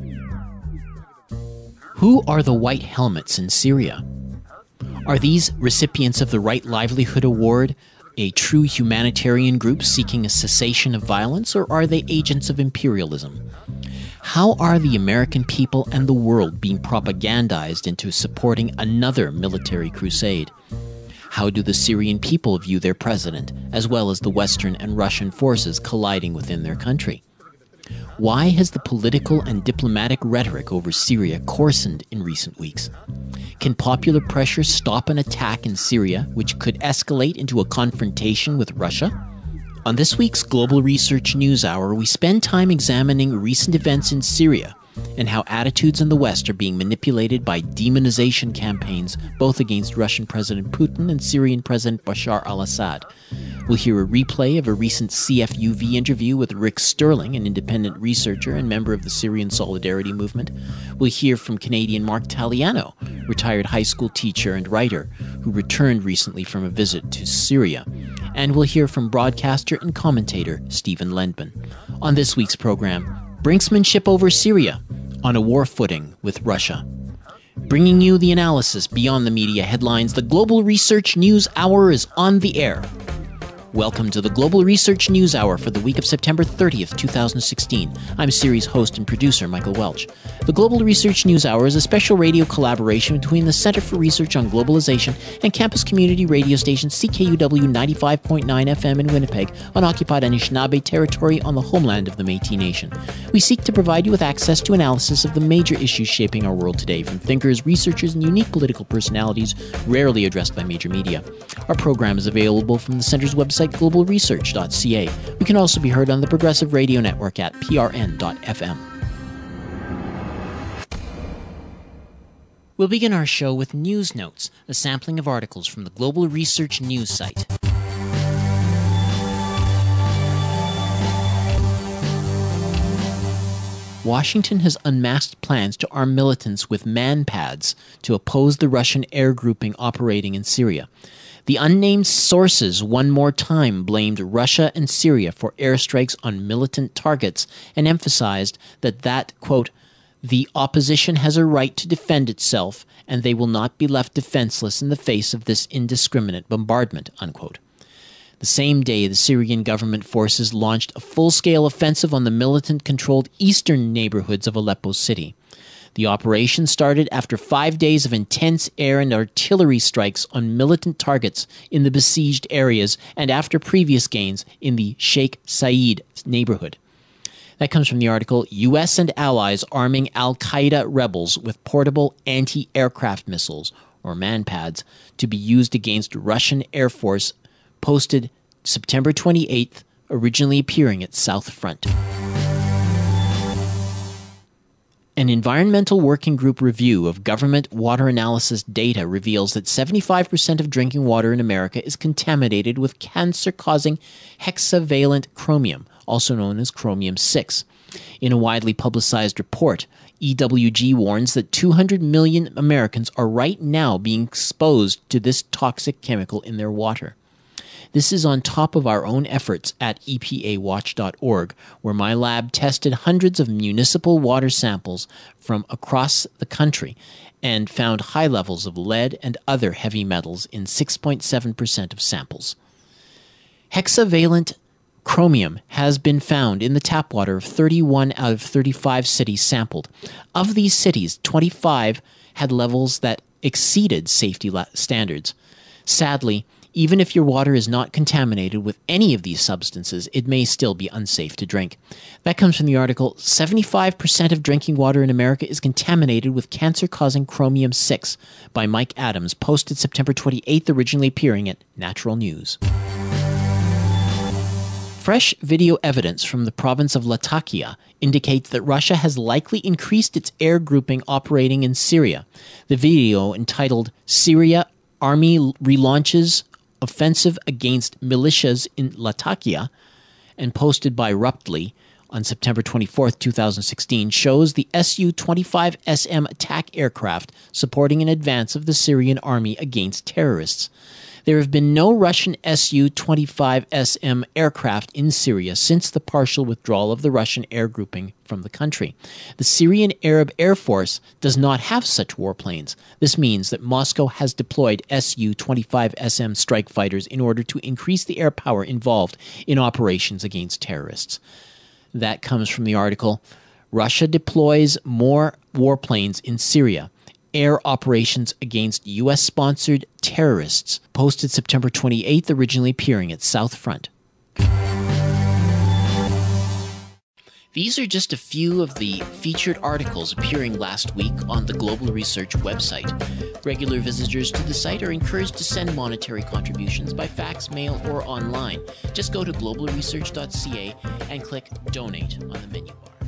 Who are the White Helmets in Syria? Are these recipients of the Right Livelihood Award a true humanitarian group seeking a cessation of violence, or are they agents of imperialism? How are the American people and the world being propagandized into supporting another military crusade? How do the Syrian people view their president, as well as the Western and Russian forces colliding within their country? Why has the political and diplomatic rhetoric over Syria coarsened in recent weeks? Can popular pressure stop an attack in Syria, which could escalate into a confrontation with Russia? On this week's Global Research News Hour, we spend time examining recent events in Syria and how attitudes in the West are being manipulated by demonization campaigns both against Russian President Putin and Syrian President Bashar al-Assad. We'll hear a replay of a recent CFUV interview with Rick Sterling, an independent researcher and member of the Syrian Solidarity Movement. We'll hear from Canadian Mark Taliano, retired high school teacher and writer who returned recently from a visit to Syria. And we'll hear from broadcaster and commentator Stephen Lendman. On this week's program, brinksmanship over Syria on a war footing with Russia. Bringing you the analysis beyond the media headlines, the Global Research News Hour is on the air. Welcome to the Global Research News Hour for the week of September 30th, 2016. I'm series host and producer Michael Welch. The Global Research News Hour is a special radio collaboration between the Center for Research on Globalization and campus community radio station CKUW 95.9 FM in Winnipeg on occupied Anishinaabe territory on the homeland of the Métis Nation. We seek to provide you with access to analysis of the major issues shaping our world today from thinkers, researchers, and unique political personalities rarely addressed by major media. Our program is available from the Center's website, globalresearch.ca. We can also be heard on the Progressive Radio Network at prn.fm. We'll begin our show with News Notes, a sampling of articles from the Global Research News site. Washington has unmasked plans to arm militants with man-pads to oppose the Russian air grouping operating in Syria. The unnamed sources one more time blamed Russia and Syria for airstrikes on militant targets and emphasized that, quote, the opposition has a right to defend itself and they will not be left defenseless in the face of this indiscriminate bombardment, unquote. The same day, the Syrian government forces launched a full-scale offensive on the militant-controlled eastern neighborhoods of Aleppo City. The operation started after 5 days of intense air and artillery strikes on militant targets in the besieged areas and after previous gains in the Sheikh Said neighborhood. That comes from the article, U.S. and Allies Arming Al-Qaeda Rebels with Portable Anti-Aircraft Missiles, or MANPADS, to be used against Russian Air Force, posted September 28th, originally appearing at South Front. An environmental working group review of government water analysis data reveals that 75% of drinking water in America is contaminated with cancer-causing hexavalent chromium, also known as chromium-6. In a widely publicized report, EWG warns that 200 million Americans are right now being exposed to this toxic chemical in their water. This is on top of our own efforts at EPAWatch.org, where my lab tested hundreds of municipal water samples from across the country and found high levels of lead and other heavy metals in 6.7% of samples. Hexavalent chromium has been found in the tap water of 31 out of 35 cities sampled. Of these cities, 25 had levels that exceeded safety standards. Sadly, even if your water is not contaminated with any of these substances, it may still be unsafe to drink. That comes from the article, 75% of drinking water in America is contaminated with cancer-causing chromium-6 by Mike Adams, posted September 28th, originally appearing at Natural News. Fresh video evidence from the province of Latakia indicates that Russia has likely increased its air grouping operating in Syria. The video, entitled Syria Army Relaunches Offensive Against Militias in Latakia, and posted by Ruptly on September 24, 2016, shows the Su-25SM attack aircraft supporting an advance of the Syrian army against terrorists. There have been no Russian Su-25SM aircraft in Syria since the partial withdrawal of the Russian air grouping from the country. The Syrian Arab Air Force does not have such warplanes. This means that Moscow has deployed Su-25SM strike fighters in order to increase the air power involved in operations against terrorists. That comes from the article, Russia deploys more warplanes in Syria. Air operations against U.S.-sponsored terrorists, posted September 28th, originally appearing at South Front. These are just a few of the featured articles appearing last week on the Global Research website. Regular visitors to the site are encouraged to send monetary contributions by fax, mail, or online. Just go to globalresearch.ca and click Donate on the menu bar.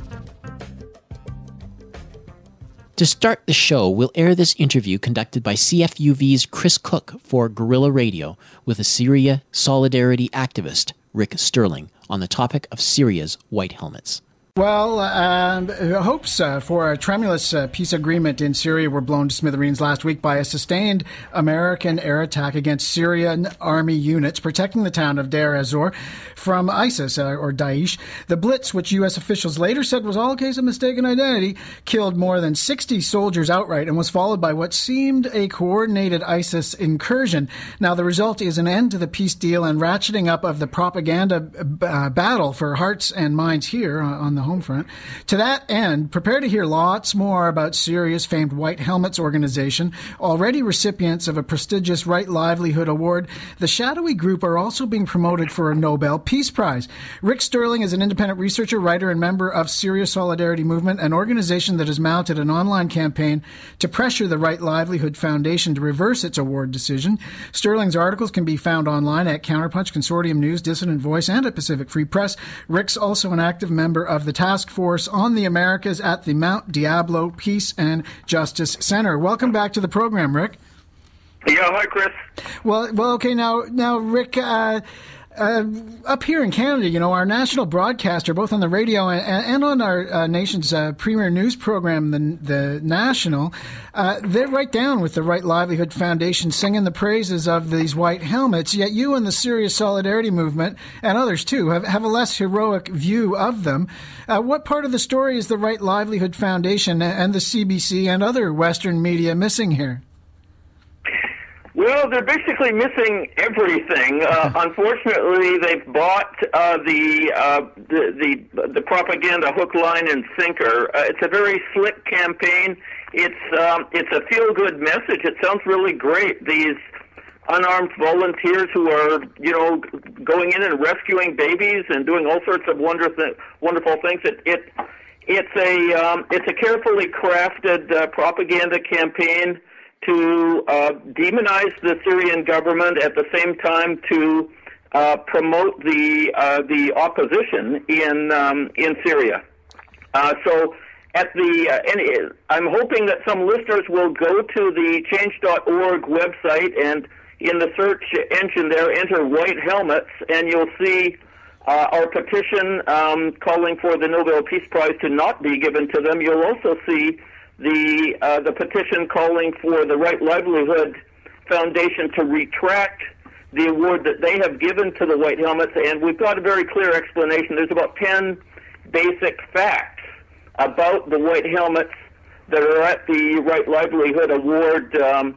To start the show, we'll air this interview conducted by CFUV's Chris Cook for Guerrilla Radio with a Syria solidarity activist, Rick Sterling, on the topic of Syria's white helmets. Well, hopes for a tremulous peace agreement in Syria were blown to smithereens last week by a sustained American air attack against Syrian army units protecting the town of Deir ez-Zor from ISIS, or Daesh. The blitz, which U.S. officials later said was all a case of mistaken identity, killed more than 60 soldiers outright and was followed by what seemed a coordinated ISIS incursion. Now, the result is an end to the peace deal and ratcheting up of the propaganda battle for hearts and minds here on the home front. To that end, prepare to hear lots more about Syria's famed White Helmets organization, already recipients of a prestigious Right Livelihood Award. The shadowy group are also being promoted for a Nobel Peace Prize. Rick Sterling is an independent researcher, writer, and member of Syria Solidarity Movement, an organization that has mounted an online campaign to pressure the Right Livelihood Foundation to reverse its award decision. Sterling's articles can be found online at Counterpunch, Consortium News, Dissident Voice, and at Pacific Free Press. Rick's also an active member of the Task Force on the Americas at the Mount Diablo Peace and Justice Center. Welcome back to the program, Rick. Yeah, hi, Chris. Well, okay. Now, Rick, up here in Canada, you know, our national broadcaster, both on the radio and on our nation's premier news program, the National, they're right down with the Right Livelihood Foundation singing the praises of these white helmets, yet you and the Syria Solidarity Movement, and others too, have a less heroic view of them. What part of the story is the Right Livelihood Foundation and the CBC and other Western media missing here? Well, they're basically missing everything. Unfortunately, they've bought the propaganda hook, line, and sinker. It's a very slick campaign. It's a feel-good message. It sounds really great. These unarmed volunteers who are, you know, going in and rescuing babies and doing all sorts of wonderful things. It's a carefully crafted propaganda campaign to demonize the Syrian government, at the same time to promote the opposition in Syria. So at the I'm hoping that some listeners will go to the Change.org website and in the search engine there enter White Helmets, and you'll see our petition calling for the Nobel Peace Prize to not be given to them. You'll also see the petition calling for the Right Livelihood Foundation to retract the award that they have given to the White Helmets, and we've got a very clear explanation. There's about 10 basic facts about the White Helmets that are at the Right Livelihood Award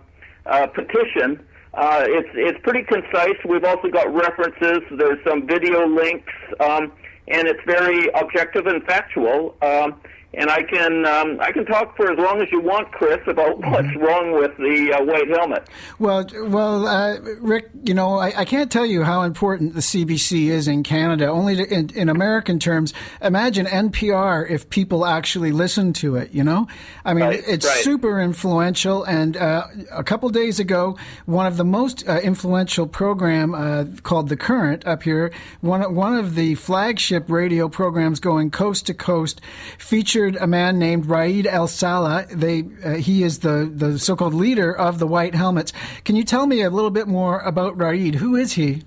petition. It's pretty concise. We've also got references. There's some video links, and it's very objective and factual. And I can talk for as long as you want, Chris, about what's wrong with the white helmet. Well, Rick, you know, I can't tell you how important the CBC is in Canada. Only in American terms, imagine NPR if people actually listen to it, you know? I mean, it's super influential. And a couple days ago, one of the most influential program called The Current up here, one of the flagship radio programs going coast to coast, featured a man named Raed El-Salah. He is the so-called leader of the White Helmets. Can you tell me a little bit more about Raed? Who is he?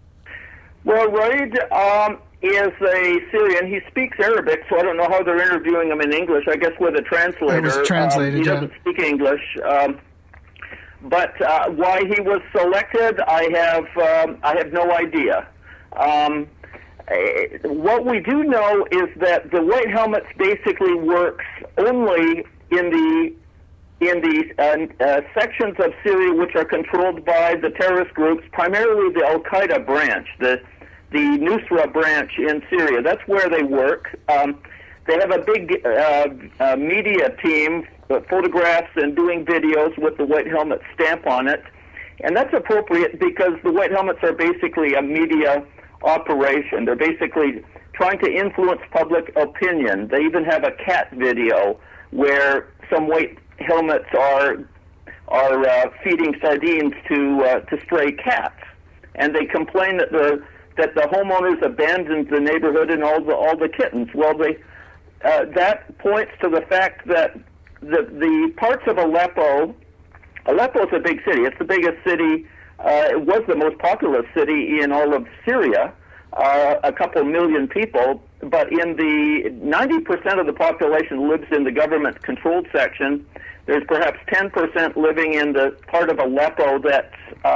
Well, Raed is a Syrian. He speaks Arabic, so I don't know how they're interviewing him in English. I guess with a translator. It was translated, he doesn't speak English. But why he was selected, I have no idea. What we do know is that the White Helmets basically works only in the sections of Syria which are controlled by the terrorist groups, primarily the Al-Qaeda branch, the Nusra branch in Syria. That's where they work. They have a big media team, photographs and doing videos with the White Helmet stamp on it. And that's appropriate because the White Helmets are basically a media operation. They're basically trying to influence public opinion. They even have a cat video where some White Helmets are feeding sardines to stray cats, and they complain that the homeowners abandoned the neighborhood and all the kittens. Well, that points to the fact that the parts of Aleppo is a big city. It's the biggest city. It was the most populous city in all of Syria, a couple million people. But in the 90% of the population lives in the government-controlled section. There's perhaps 10% living in the part of Aleppo that's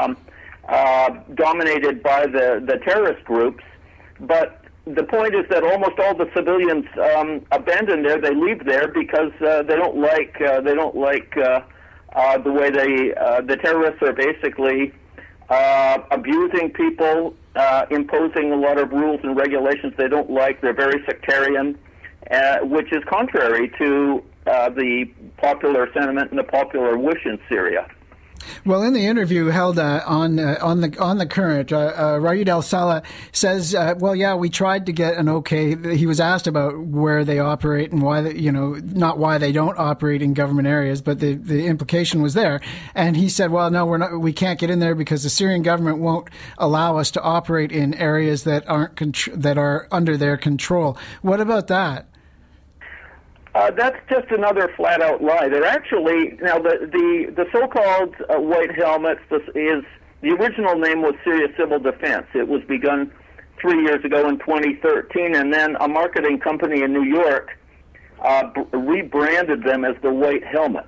dominated by the terrorist groups. But the point is that almost all the civilians abandon there. They leave there because they don't like the way the terrorists are basically abusing people, imposing a lot of rules and regulations they don't like. They're very sectarian, which is contrary to the popular sentiment and the popular wish in Syria. Well, in the interview held on the Current, Raed Al-Saleh says, "Well, yeah, we tried to get an okay." He was asked about where they operate and why, not why they don't operate in government areas, but the implication was there. And he said, "Well, no, we can't get in there because the Syrian government won't allow us to operate in areas that that are under their control." What about that? That's just another flat-out lie. They're actually now the so-called White Helmets. The original name was Syria Civil Defense. It was begun 3 years ago in 2013, and then a marketing company in New York rebranded them as the White Helmets.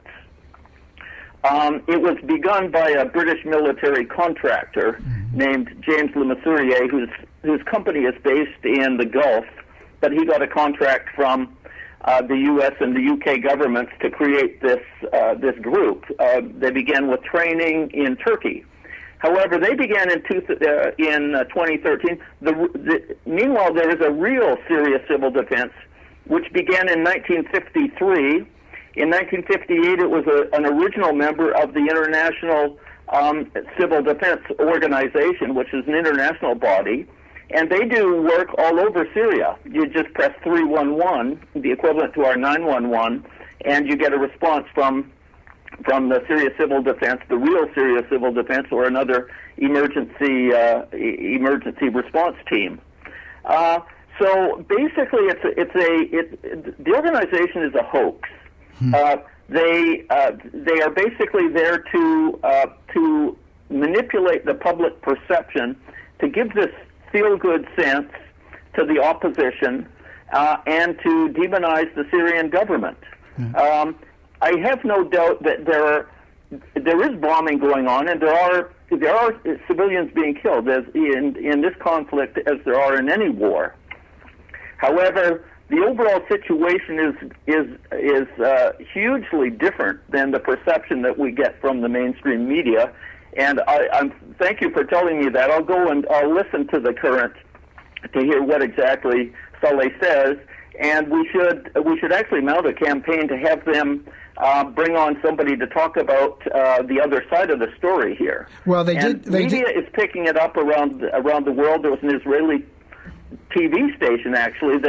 It was begun by a British military contractor named James Le Mesurier, whose company is based in the Gulf, but he got a contract from the U.S. and the U.K. governments to create this group. They began with training in Turkey. However, they began in 2013. Meanwhile, there is a real Syria Civil Defense, which began in 1953. In 1958, it was an original member of the International Civil Defense Organization, which is an international body. And they do work all over Syria. You just press 311, the equivalent to our 911, and you get a response from the Syria Civil Defense, the real Syria Civil Defense, or another emergency response team. So basically, the organization is a hoax. They are basically there to manipulate the public perception, to give this feel-good sense to the opposition, and to demonize the Syrian government. I have no doubt that there is bombing going on, and there are civilians being killed as in this conflict as there are in any war. However, the overall situation is hugely different than the perception that we get from the mainstream media. And I thank you for telling me that. I'll go and I'll listen to the Current to hear what exactly Saleh says. And we should actually mount a campaign to have them bring on somebody to talk about the other side of the story here. Well, media is picking it up around the world. There was an Israeli TV station actually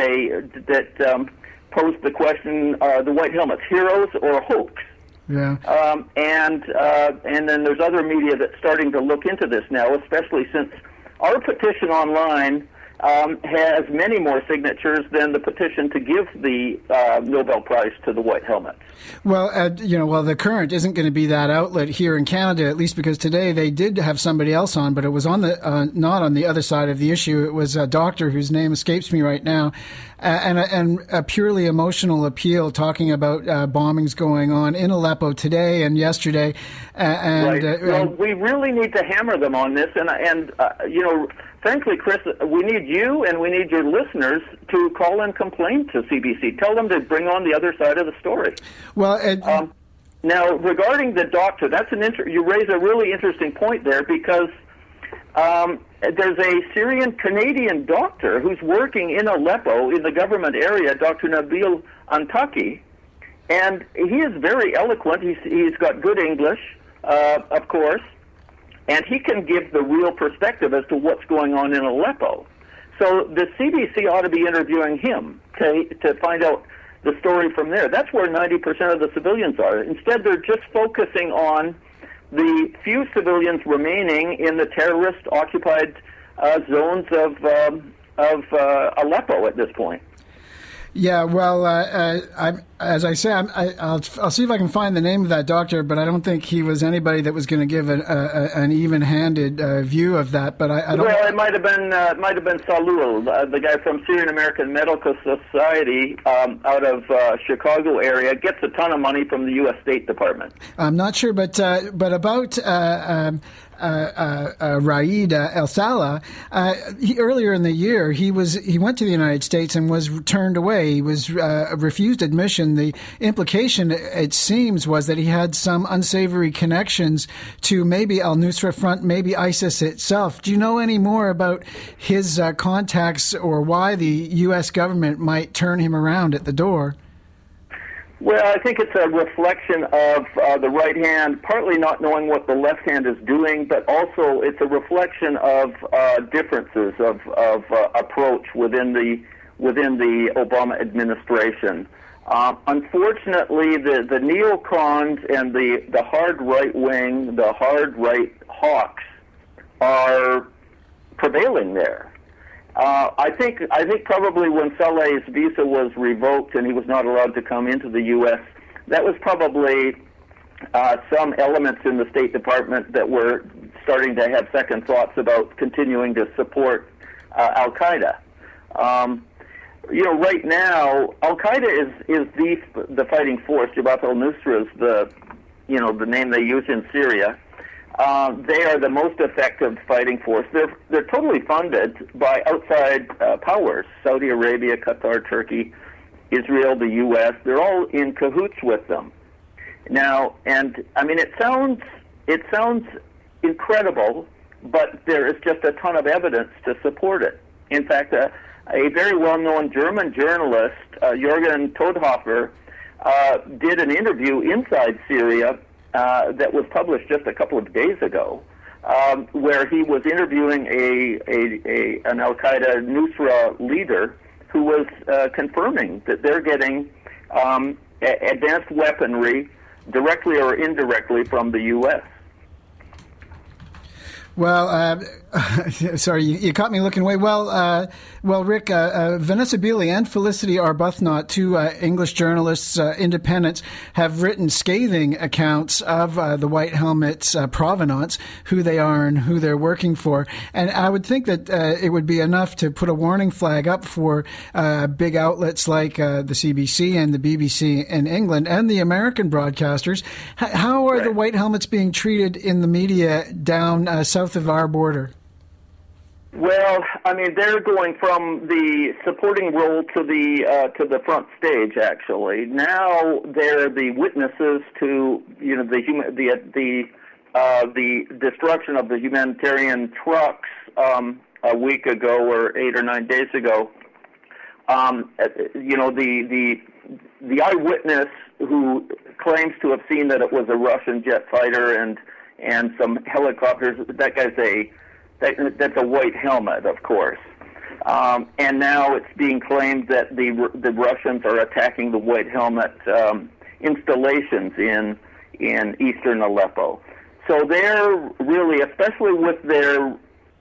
that posed the question: the White Helmets heroes or hoax? Yeah. And then there's other media that's starting to look into this now, especially since our petition online has many more signatures than the petition to give the Nobel Prize to the White Helmets. Well, the Current isn't going to be that outlet here in Canada, at least because today they did have somebody else on, but it was on the not on the other side of the issue. It was a doctor whose name escapes me right now, and a purely emotional appeal talking about bombings going on in Aleppo today and yesterday. Well, we really need to hammer them on this, and frankly, Chris, we need you and we need your listeners to call and complain to CBC. Tell them to bring on the other side of the story. Well, now regarding the doctor, you raise a really interesting point there, because there's a Syrian-Canadian doctor who's working in Aleppo in the government area, Dr. Nabil Antaki, and he is very eloquent. He's got good English, of course. And he can give the real perspective as to what's going on in Aleppo. So the CBC ought to be interviewing him to find out the story from there. That's where 90% of the civilians are. Instead, they're just focusing on the few civilians remaining in the terrorist-occupied zones of Aleppo at this point. Yeah, well, as I say, I'll see if I can find the name of that doctor, but I don't think he was anybody that was going to give an even-handed view of that. But I don't. Well, it might have been Salul, the guy from Syrian American Medical Society out of Chicago area, gets a ton of money from the U.S. State Department. I'm not sure, but about. Raed El Salah, earlier in the year, he went to the United States and was turned away. He was refused admission. The implication, it seems, was that he had some unsavory connections to maybe Al-Nusra Front, maybe ISIS itself. Do you know any more about his contacts or why the U.S. government might turn him around at the door? Well, I think it's a reflection of the right hand, partly not knowing what the left hand is doing, but also it's a reflection of differences of approach within the Obama administration. Unfortunately, the neocons and the hard right wing, the hard right hawks, are prevailing there. I think probably when Saleh's visa was revoked and he was not allowed to come into the U.S., that was probably some elements in the State Department that were starting to have second thoughts about continuing to support Al-Qaeda. Right now, Al-Qaeda is the fighting force. Jabhat al-Nusra is the name they use in Syria. They are the most effective fighting force. They're totally funded by outside powers: Saudi Arabia, Qatar, Turkey, Israel, the U.S. They're all in cahoots with them now. And I mean, it sounds incredible, but there is just a ton of evidence to support it. In fact, a very well-known German journalist, Jürgen Todhofer, did an interview inside Syria that was published just a couple of days ago, where he was interviewing an Al-Qaeda Nusra leader who was confirming that they're getting advanced weaponry directly or indirectly from the U.S. Well, sorry, you caught me looking away. Well, Rick, Vanessa Beeley and Felicity Arbuthnot, two English journalists, independents, have written scathing accounts of the White Helmets' provenance, who they are and who they're working for. And I would think that it would be enough to put a warning flag up for big outlets like the CBC and the BBC in England and the American broadcasters. How are the White Helmets being treated in the media down south of our border? Well, I mean, they're going from the supporting role to the front stage. Actually, now they're the witnesses to the destruction of the humanitarian trucks a week ago or 8 or 9 days ago. The eyewitness who claims to have seen that it was a Russian jet fighter and some helicopters. That guy's that's a white helmet, of course. And now it's being claimed that the Russians are attacking the white helmet installations in eastern Aleppo. So they're really, especially with their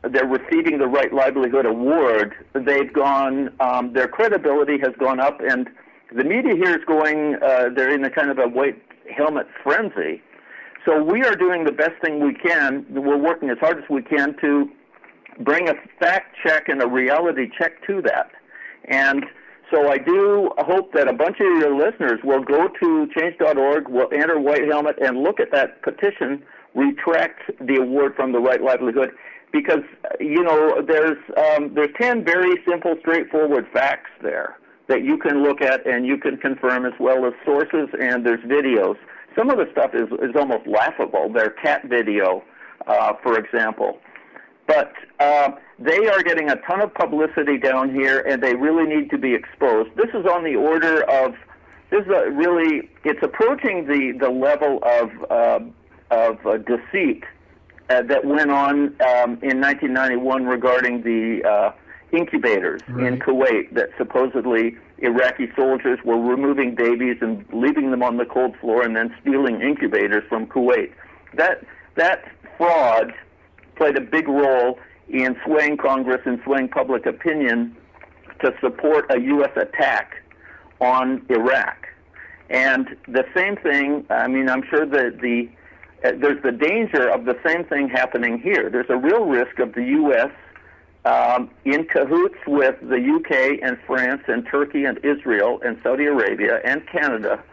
they're receiving the Right Livelihood Award, they've gone, their credibility has gone up, and the media here is going, they're in a kind of a white helmet frenzy. So we are doing the best thing we can. We're working as hard as we can to bring a fact check and a reality check to that. And so I do hope that a bunch of your listeners will go to change.org, will enter White Helmet, and look at that petition, retract the award from the Right Livelihood, because, there's 10 very simple, straightforward facts there that you can look at and you can confirm, as well as sources, and there's videos. Some of the stuff is almost laughable. Their cat video, for example. But they are getting a ton of publicity down here, and they really need to be exposed. This is on the order of, it's approaching the level of deceit that went on in 1991 regarding the incubators in Kuwait, that supposedly Iraqi soldiers were removing babies and leaving them on the cold floor and then stealing incubators from Kuwait. That fraud played a big role in swaying Congress and swaying public opinion to support a U.S. attack on Iraq. And the same thing, I'm sure that there's the danger of the same thing happening here. There's a real risk of the U.S. In cahoots with the UK and France and Turkey and Israel and Saudi Arabia and Canada,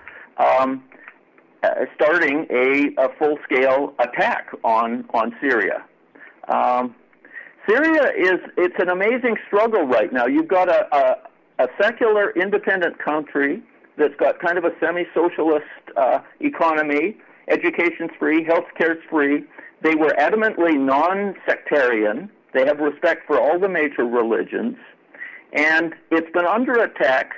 starting a full-scale attack on Syria. Syria it's an amazing struggle right now. You've got a secular, independent country that's got kind of a semi-socialist economy. Education's free, healthcare's free. They were adamantly non-sectarian. They have respect for all the major religions, and it's been under attack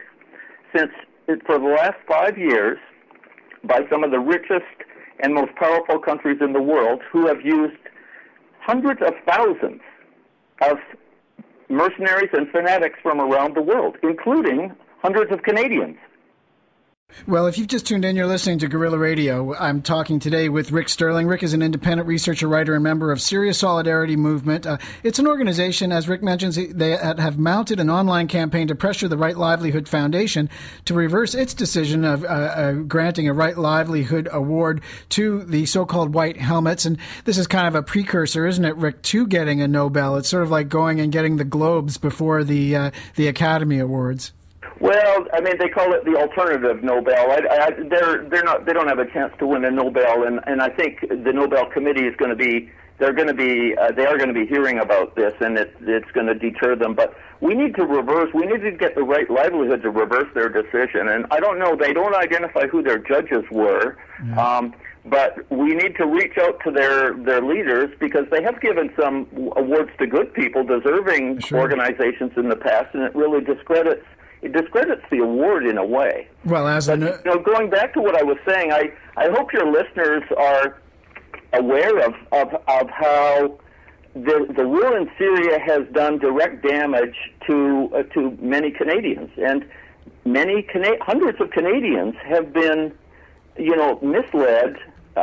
for the last 5 years by some of the richest and most powerful countries in the world, who have used hundreds of thousands of mercenaries and fanatics from around the world, including hundreds of Canadians. Well, if you've just tuned in, you're listening to Guerrilla Radio. I'm talking today with Rick Sterling. Rick is an independent researcher, writer, and member of Syria Solidarity Movement. It's an organization, as Rick mentions, they have mounted an online campaign to pressure the Right Livelihood Foundation to reverse its decision of granting a Right Livelihood Award to the so-called White Helmets. And this is kind of a precursor, isn't it, Rick, to getting a Nobel? It's sort of like going and getting the Globes before the Academy Awards. Well, they call it the alternative Nobel. They don't have a chance to win a Nobel, and I think the Nobel Committee is going to be. They are going to be hearing about this, and it's going to deter them. But we need to reverse. We need to get the Right Livelihood to reverse their decision. And I don't know. They don't identify who their judges were. Yeah. But we need to reach out to their leaders, because they have given some awards to good people, deserving organizations in the past, and it really discredits the award in a way. Well, going back to what I was saying, I hope your listeners are aware of how the war in Syria has done direct damage to many Canadians, and hundreds of Canadians have been, misled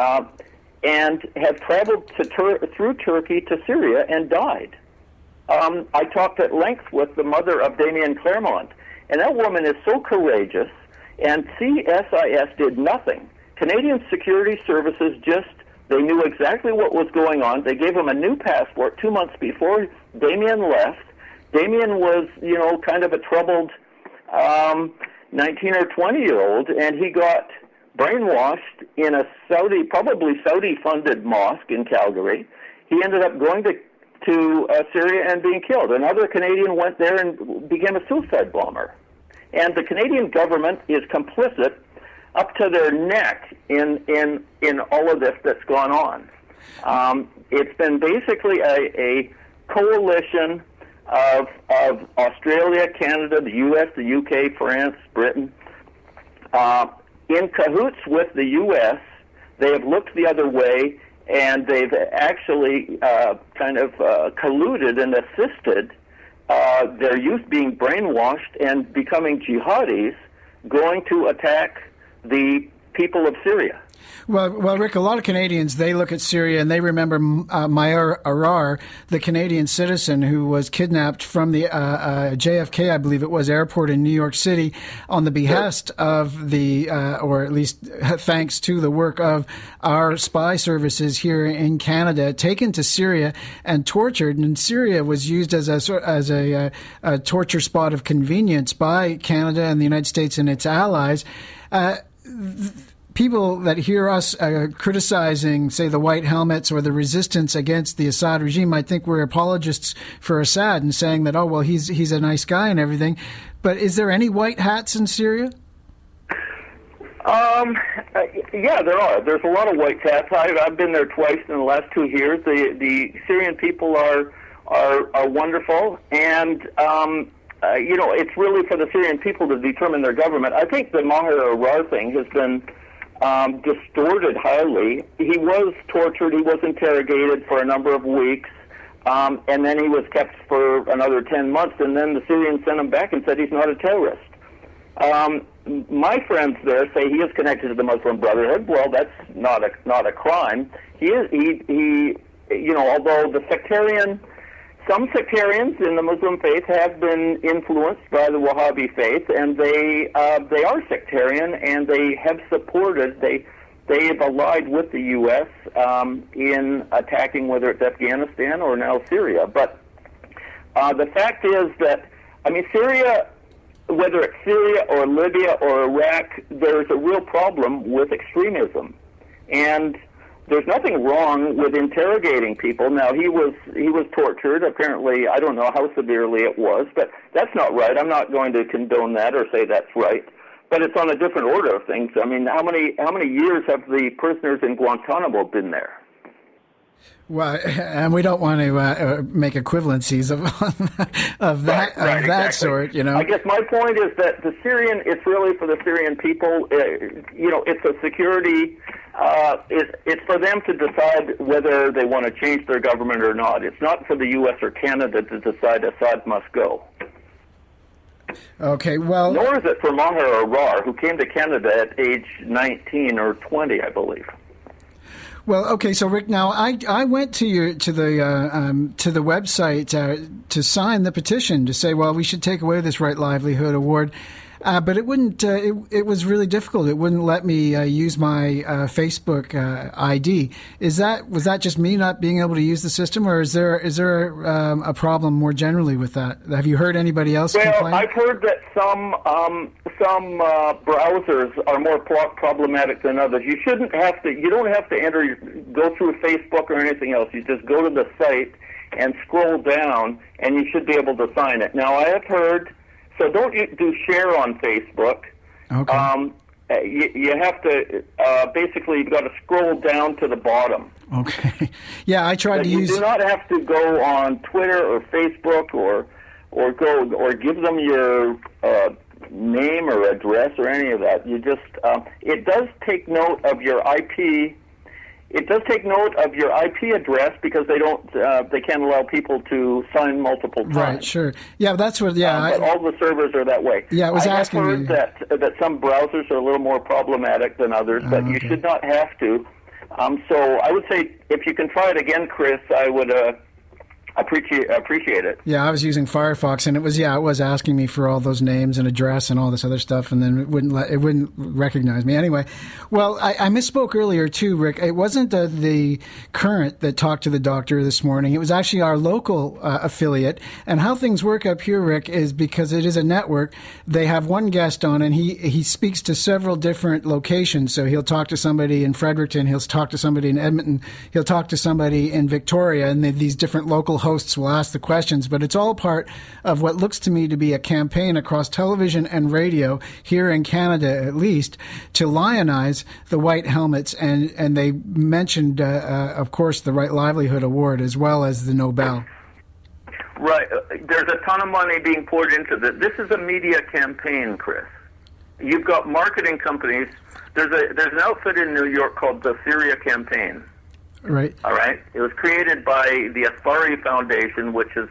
and have traveled through Turkey to Syria and died. I talked at length with the mother of Damien Claremont. And that woman is so courageous, and CSIS did nothing. Canadian Security Services they knew exactly what was going on. They gave him a new passport 2 months before Damien left. Damien was, kind of a troubled 19 or 20-year-old, and he got brainwashed in a probably Saudi-funded mosque in Calgary. He ended up going to Syria and being killed. Another Canadian went there and became a suicide bomber. And the Canadian government is complicit up to their neck in all of this that's gone on. It's been basically a coalition of Australia, Canada, the U.S., the U.K., France, Britain, in cahoots with the U.S. They have looked the other way, and they've actually colluded and assisted their youth being brainwashed and becoming jihadis, going to attack the people of Syria. Well, Rick, a lot of Canadians, they look at Syria and they remember Maher Arar, the Canadian citizen who was kidnapped from the JFK, I believe it was, airport in New York City on the behest of the, or at least thanks to the work of our spy services here in Canada, taken to Syria and tortured. And Syria was used as a torture spot of convenience by Canada and the United States and its allies. People that hear us criticizing, say, the White Helmets or the resistance against the Assad regime might think we're apologists for Assad and saying that, oh, well, he's a nice guy and everything. But is there any white hats in Syria? Yeah, there are. There's a lot of white hats. I've been there twice in the last 2 years. The Syrian people are wonderful, and it's really for the Syrian people to determine their government. I think the Maher Arar thing has been distorted highly. He was tortured, he was interrogated for a number of weeks, and then he was kept for another 10 months, and then the Syrians sent him back and said he's not a terrorist. My friends there say he is connected to the Muslim Brotherhood. Well, that's not a crime. Although some sectarians in the Muslim faith have been influenced by the Wahhabi faith, and they are sectarian, and they have supported, they have allied with the U.S. In attacking whether it's Afghanistan or now Syria. But the fact is that, Syria, whether it's Syria or Libya or Iraq, there's a real problem with extremism, and there's nothing wrong with interrogating people. Now, he was tortured. Apparently, I don't know how severely it was, but that's not right. I'm not going to condone that or say that's right. But it's on a different order of things. How many years have the prisoners in Guantanamo been there? Well, and we don't want to make equivalencies of that exactly. Sort, I guess my point is that it's really for the Syrian people. It's a security. It's for them to decide whether they want to change their government or not. It's not for the U.S. or Canada to decide Assad must go. Okay, well... Nor is it for Maher Arar, who came to Canada at age 19 or 20, I believe. Well, okay, so Rick, now I went to the website to sign the petition to say, well, we should take away this Right Livelihood Award. But it wouldn't. It was really difficult. It wouldn't let me use my Facebook ID. Was that just me not being able to use the system, or is there a problem more generally with that? Have you heard anybody else complain? Well, I've heard that some browsers are more problematic than others. You don't have to go through Facebook or anything else. You just go to the site and scroll down, and you should be able to sign it. Now, I have heard. So don't do share on Facebook. Okay. You have to basically, you've got to scroll down to the bottom. Okay. Yeah, I tried to use. You do not have to go on Twitter or Facebook or give them your name or address or any of that. You just it does take note of your IP. It does take note of your IP address because they can't allow people to sign multiple times. Right, sure. Yeah, that's what, yeah. But all the servers are that way. Yeah, I was asking you. I've heard that some browsers are a little more problematic than others, but you should not have to. So I would say if you can try it again, Chris, I would appreciate it. Yeah, I was using Firefox, and it was asking me for all those names and address and all this other stuff, and then it wouldn't recognize me anyway. Well, I misspoke earlier too, Rick. It wasn't the Current that talked to the doctor this morning. It was actually our local affiliate. And how things work up here, Rick, is because it is a network. They have one guest on, and he speaks to several different locations. So he'll talk to somebody in Fredericton, he'll talk to somebody in Edmonton, he'll talk to somebody in Victoria, and these different local hosts will ask the questions, but it's all part of what looks to me to be a campaign across television and radio here in Canada, at least, to lionize the White Helmets, and they mentioned, of course, the Right Livelihood Award as well as the Nobel. Right. There's a ton of money being poured into this. This is a media campaign, Chris. You've got marketing companies. There's an outfit in New York called the Syria Campaign. Right. All right. It was created by the Asfari Foundation, which is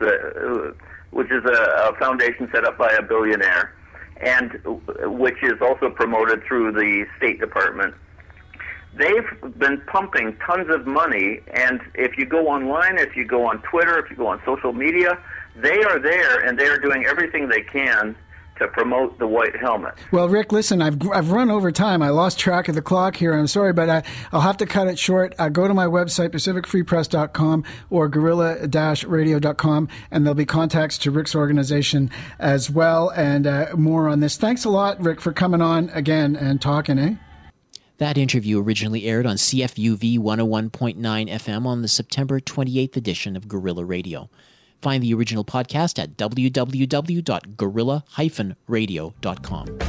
a foundation set up by a billionaire, and which is also promoted through the State Department. they've been pumping tons of money, and if you go online, if you go on Twitter, if you go on social media, they are there, and they are doing everything they can to promote the white helmet. Well, Rick, listen, I've run over time. I lost track of the clock here. I'm sorry, but I'll have to cut it short. Go to my website, pacificfreepress.com or guerrilla-radio.com, and there'll be contacts to Rick's organization as well, and more on this. Thanks a lot, Rick, for coming on again and talking, eh? That interview originally aired on CFUV 101.9 FM on the September 28th edition of Guerrilla Radio. Find the original podcast at www.guerrilla-radio.com.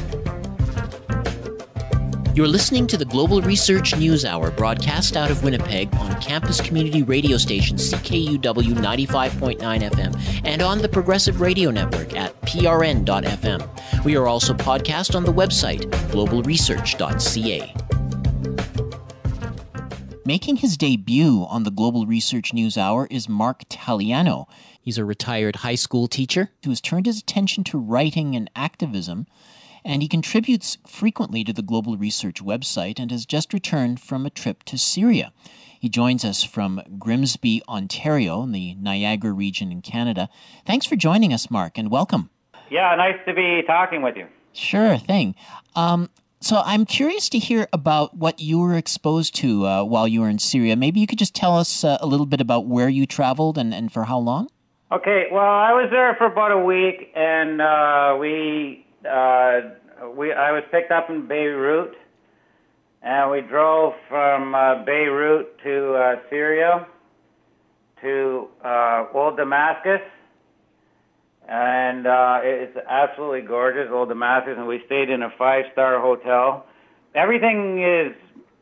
You're listening to the Global Research News Hour, broadcast out of Winnipeg on campus community radio station CKUW 95.9 FM and on the Progressive Radio Network at prn.fm. We are also podcast on the website globalresearch.ca. Making his debut on the Global Research News Hour is Mark Taliano. He's a retired high school teacher who has turned his attention to writing and activism, and he contributes frequently to the Global Research website and has just returned from a trip to Syria. He joins us from Grimsby, Ontario, in the Niagara region in Canada. Thanks for joining us, Mark, and welcome. Yeah, nice to be talking with you. Sure thing. So I'm curious to hear about what you were exposed to while you were in Syria. Maybe you could just tell us a little bit about where you traveled and for how long? Okay, well, I was there for about a week, and I was picked up in Beirut, and we drove from Beirut to Syria, to Old Damascus, and it's absolutely gorgeous, Old Damascus, and we stayed in a 5-star hotel. Everything is,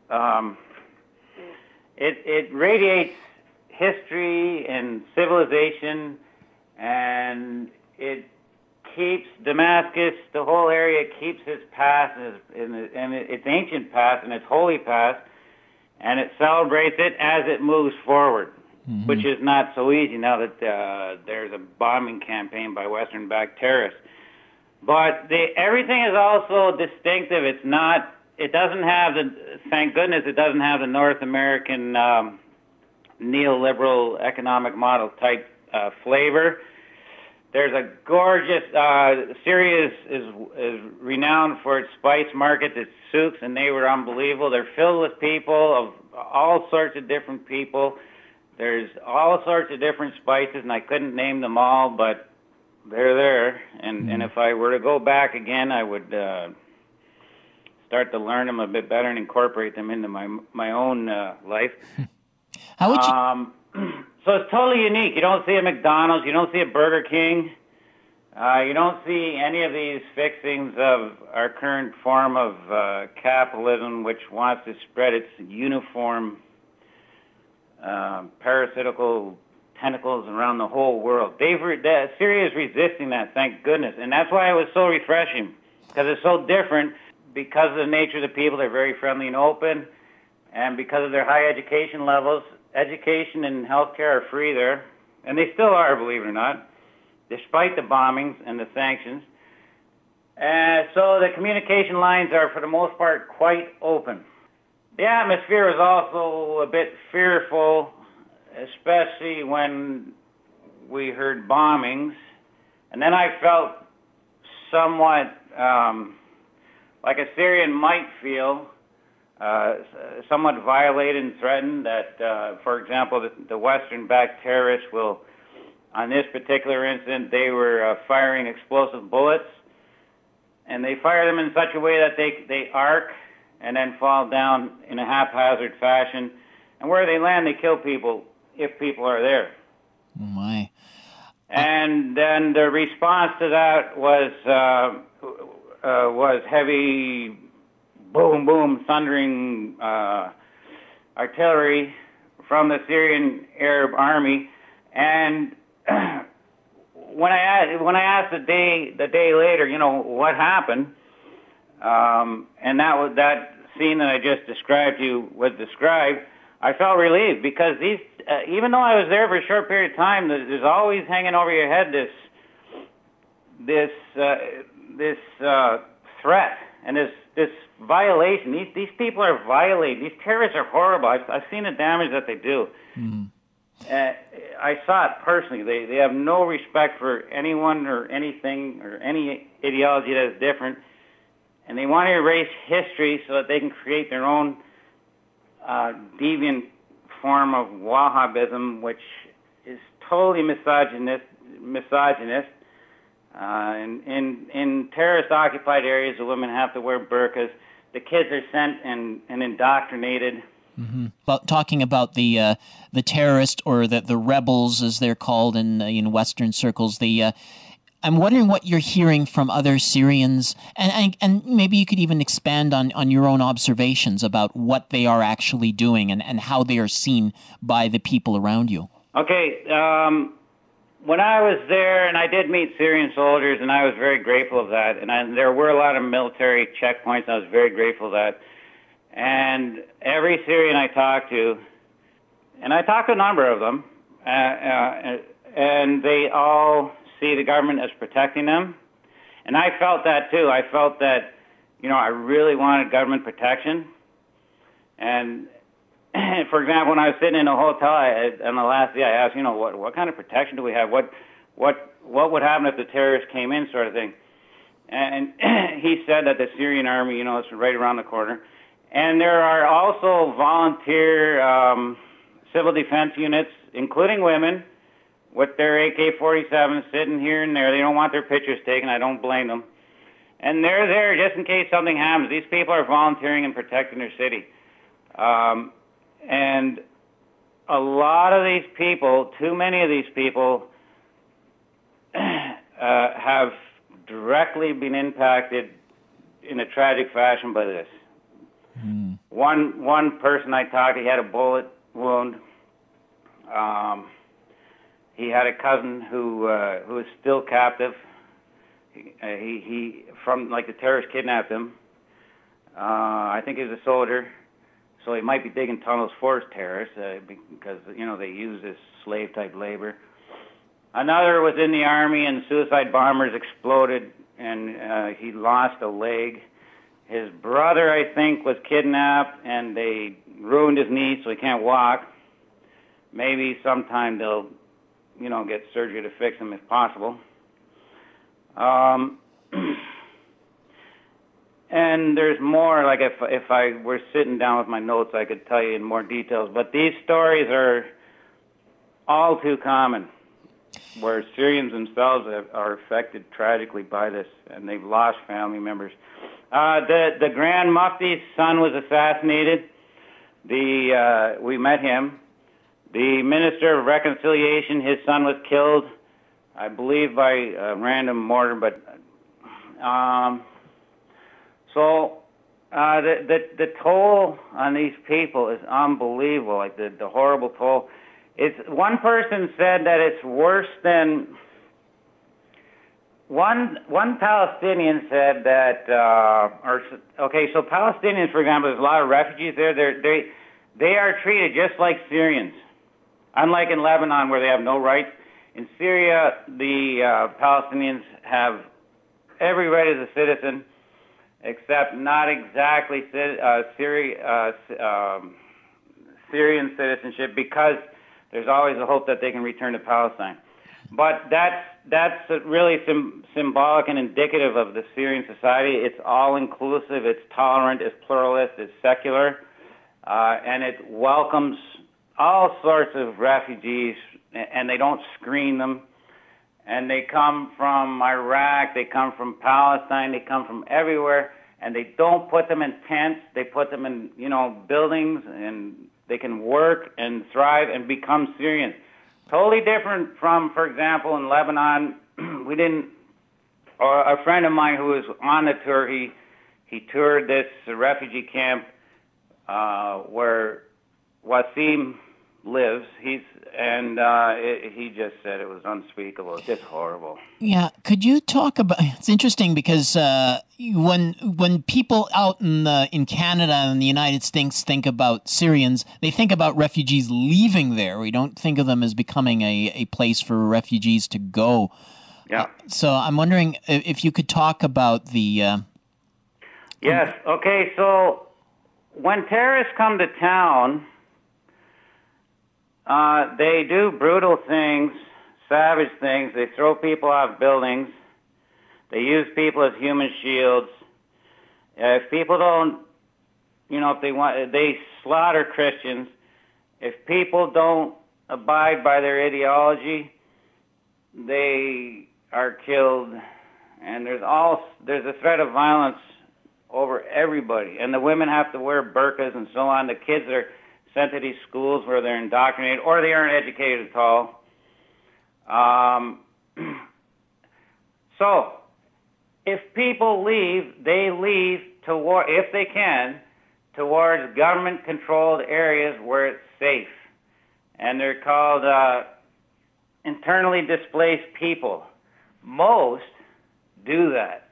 it radiates history and civilization, and it keeps Damascus, the whole area keeps its past and its ancient past and its holy past, and it celebrates it as it moves forward, which is not so easy now that there's a bombing campaign by Western-backed terrorists. But everything is also distinctive. It doesn't have thank goodness it doesn't have the North American neoliberal economic model type flavor. There's a gorgeous, Syria is renowned for its spice markets, its souks, and they were unbelievable. They're filled with people of all sorts of different people. There's all sorts of different spices, and I couldn't name them all, but they're there. And if I were to go back again, I would start to learn them a bit better and incorporate them into my own life. How would you... So it's totally unique. You don't see a McDonald's, you don't see a Burger King, you don't see any of these fixings of our current form of capitalism, which wants to spread its uniform parasitical tentacles around the whole world. Syria is resisting that, thank goodness, and that's why it was so refreshing, because it's so different. Because of the nature of the people, they're very friendly and open, and because of their high education levels. Education and healthcare are free there, and they still are, believe it or not, despite the bombings and the sanctions. So the communication lines are, for the most part, quite open. The atmosphere was also a bit fearful, especially when we heard bombings. And then I felt somewhat like a Syrian might feel, somewhat violated and threatened that, for example, the Western-backed terrorists will, on this particular incident, they were firing explosive bullets, and they fire them in such a way that they arc and then fall down in a haphazard fashion, and where they land, they kill people if people are there. Oh my. And then the response to that was heavy boom, boom, thundering artillery from the Syrian Arab army. And when I asked the day later, what happened, and that scene that I just described to you was described, I felt relieved, because these, even though I was there for a short period of time, there's always hanging over your head this threat and this violation. These people are violating. These terrorists are horrible. I've seen the damage that they do. I saw it personally. They have no respect for anyone or anything or any ideology that is different, and they want to erase history so that they can create their own deviant form of Wahhabism, which is totally misogynist. In terrorist-occupied areas, the women have to wear burqas. The kids are sent and indoctrinated. But talking about the terrorist or the rebels, as they're called in Western circles, I'm wondering what you're hearing from other Syrians, and maybe you could even expand on your own observations about what they are actually doing and how they are seen by the people around you. Okay, when I was there, and I did meet Syrian soldiers, and I was very grateful of that, and there were a lot of military checkpoints, and I was very grateful of that. And every Syrian I talked to, and I talked to a number of them, and they all see the government as protecting them. And I felt that too. I felt that, I really wanted government protection. And for example, when I was sitting in a hotel on the last day, I asked, what kind of protection do we have? What would happen if the terrorists came in, sort of thing? And he said that the Syrian army, it's right around the corner. And there are also volunteer civil defense units, including women, with their AK-47s sitting here and there. They don't want their pictures taken. I don't blame them. And they're there just in case something happens. These people are volunteering and protecting their city. And a lot of these people, too many of these people, have directly been impacted in a tragic fashion by this. One person I talked to, he had a bullet wound. He had a cousin who is still captive. He from the terrorists kidnapped him. I think he was a soldier, so he might be digging tunnels for his terrorists because they use this slave type labor. Another was in the army, and suicide bombers exploded, and he lost a leg. His brother, I think, was kidnapped, and they ruined his knee so he can't walk. Maybe sometime they'll, get surgery to fix him if possible. And there's more, if I were sitting down with my notes, I could tell you in more details. But these stories are all too common, where Syrians themselves are affected tragically by this, and they've lost family members. The Grand Mufti's son was assassinated. We met him. The Minister of Reconciliation, his son was killed, I believe by a random mortar. But the toll on these people is unbelievable. The horrible toll. One person said that it's worse than. One Palestinian said that, so Palestinians, for example, there's a lot of refugees there. They are treated just like Syrians, unlike in Lebanon where they have no rights. In Syria, the Palestinians have every right as a citizen, except not exactly Syrian citizenship, because there's always a hope that they can return to Palestine. But that's really symbolic and indicative of the Syrian society. It's all-inclusive, it's tolerant, it's pluralist, it's secular, and it welcomes all sorts of refugees, and they don't screen them. And they come from Iraq, they come from Palestine, they come from everywhere, and they don't put them in tents. They put them in, buildings, and they can work and thrive and become Syrians. Totally different from, for example, in Lebanon, a friend of mine who was on the tour, he toured this refugee camp where Wasim lives. He just said it was unspeakable, just horrible. Yeah, could you talk about? It's interesting because when people out in Canada and the United States think about Syrians, they think about refugees leaving there. We don't think of them as becoming a place for refugees to go. Yeah. So I'm wondering if you could talk about the Yes. Okay, so when terrorists come to town, they do brutal things, savage things. They throw people off buildings. They use people as human shields. If people don't, if they want, they slaughter Christians. If people don't abide by their ideology, they are killed. And there's a threat of violence over everybody. And the women have to wear burqas and so on. The kids are sent to these schools where they're indoctrinated, or they aren't educated at all. So, if people leave, they leave if they can, towards government-controlled areas where it's safe. And they're called internally displaced people. Most do that.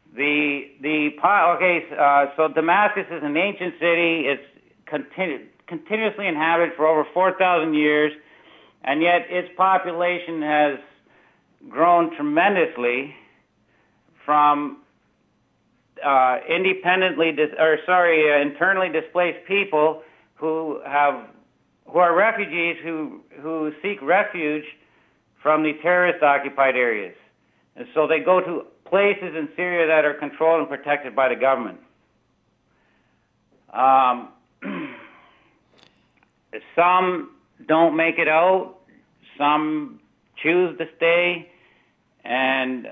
So Damascus is an ancient city. It's continuously inhabited for over 4,000 years, and yet its population has grown tremendously from internally displaced people who are refugees who seek refuge from the terrorist-occupied areas. And so they go to places in Syria that are controlled and protected by the government. Some don't make it out. Some choose to stay. And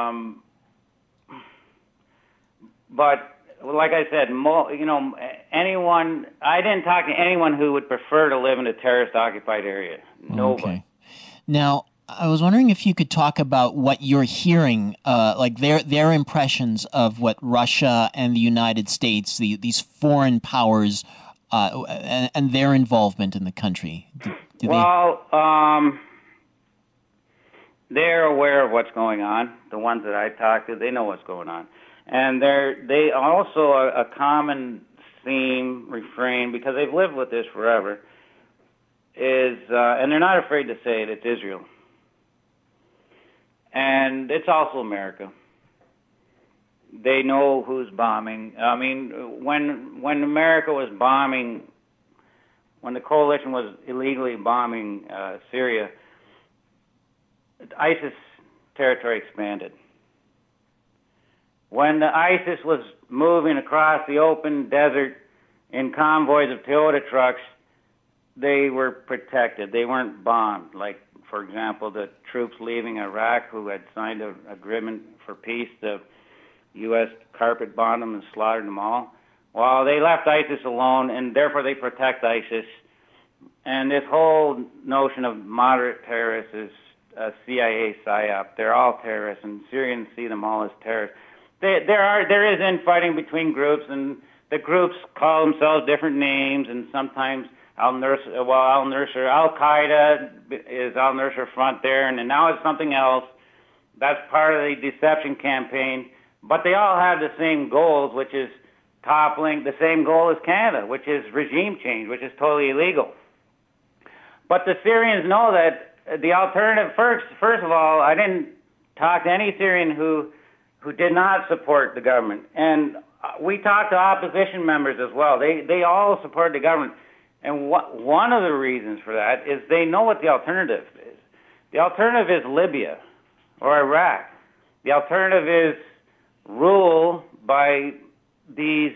but like I said, anyone. I didn't talk to anyone who would prefer to live in a terrorist-occupied area. Nobody. Okay. Now, I was wondering if you could talk about what you're hearing, like their impressions of what Russia and the United States, these foreign powers, and their involvement in the country. They're aware of what's going on. The ones that I talk to, they know what's going on. And they also a common theme, refrain, because they've lived with this forever, is, and they're not afraid to say it, it's Israel. And it's also America. They know who's bombing. I mean, when America was bombing, when the coalition was illegally bombing Syria, ISIS territory expanded. When the ISIS was moving across the open desert in convoys of Toyota trucks, they were protected. They weren't bombed. Like, for example, the troops leaving Iraq who had signed an agreement for peace, the U.S. carpet bombed them and slaughtered them all. Well, they left ISIS alone, and therefore they protect ISIS. And this whole notion of moderate terrorists is a CIA psyop. They're all terrorists, and Syrians see them all as terrorists. There is infighting between groups, and the groups call themselves different names, and sometimes Al-Qaeda is Al-Nusra Front there, and now it's something else. That's part of the deception campaign. But they all have the same goals, which is toppling, the same goal as Canada, which is regime change, which is totally illegal. But the Syrians know that the alternative, first of all, I didn't talk to any Syrian who did not support the government. And we talked to opposition members as well. They all support the government. And one of the reasons for that is they know what the alternative is. The alternative is Libya or Iraq. The alternative is rule by these